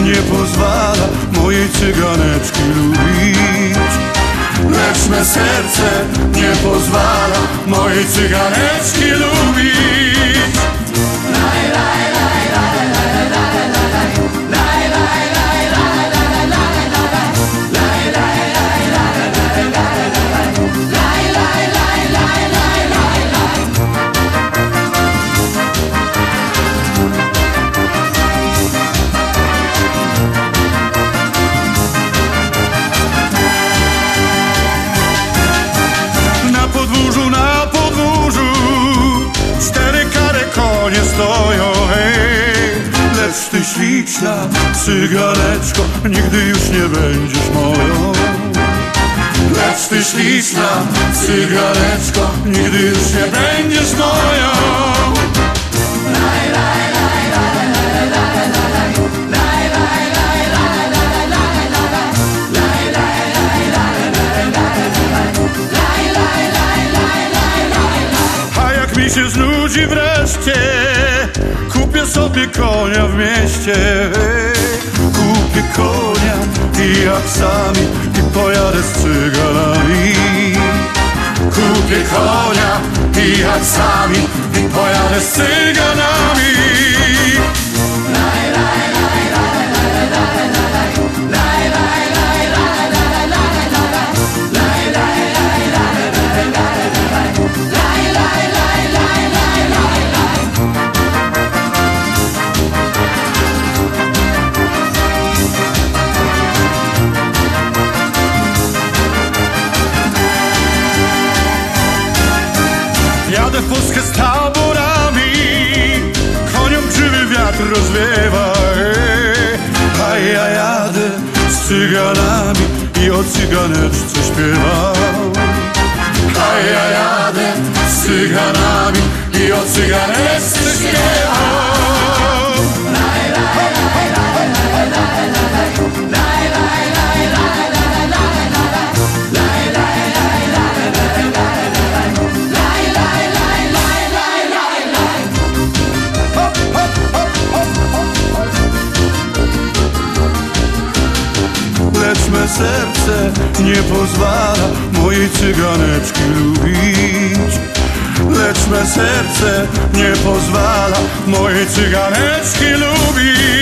nie pozwala mojej cyganeczki lubić. Lecz me serce nie pozwala mojej cyganeczki lubić. Na podwórzu 4 kare konie stoją, hej. Lecz ty śliczna cyganeczko, nigdy już nie będziesz moją. Lecz ty śliczna cyganeczko, nigdy już nie będziesz moją. Mi się znudzi wreszcie, kupię sobie konia w mieście. Kupię konia i aksami i pojadę z cyganami. Kupię konia i aksami i pojadę z cyganami. Jadę w Polskę z taborami, koniom krzywy wiatr rozwiewa, a ja jadę z cyganami i o cyganeczce śpiewam. A ja jadę z cyganami i o cyganeczce śpiewam. Lecz me serce nie pozwala mojej cyganeczki lubić. Lecz me serce nie pozwala mojej cyganeczki lubić.